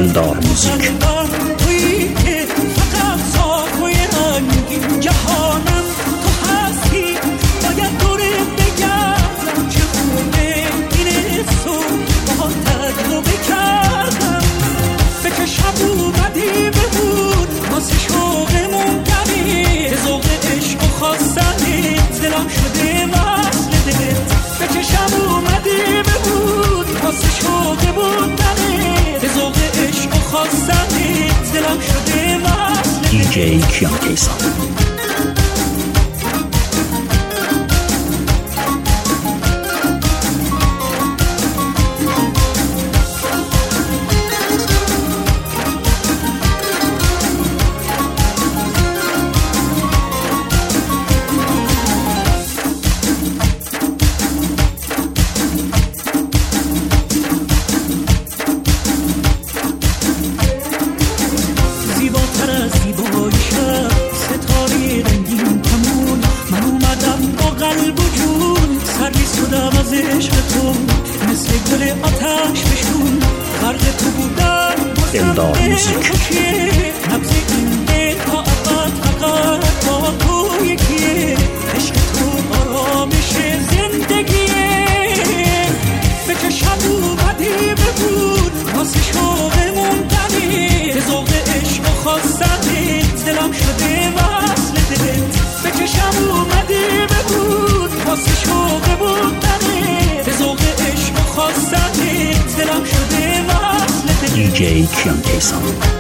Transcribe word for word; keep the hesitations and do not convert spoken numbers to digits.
دلدار موزیک. تویی که فقط صافوی رنگین جهانم تو هستی، باید دوره بگردم چگونه این سو با تجربه کردم. بکشم اومدی ببود واسه شوقمون دمی، به ذوق عشق و خواستنی دلم شده وصل دلت. بکشم اومدی ببود واسه شوقمون دمی، به ذوق عشق و خواستنی دلم شده وصل دلت. دی جی کیان کیسان. دلدار موزیک. نبض این دل تا ابد فقط با تو یکیه، عشق تو آرامش زندگیه. بکشم اومدی ببود واسه شوقمون دمی، به ذوق عشق و خواستنی دلم شده وصل دلت. بکشم اومدی ببود واسه شوقمون دمی، به ذوق عشق و خواستنی دلم شده وصل دلت. دی جی کیان کیسان.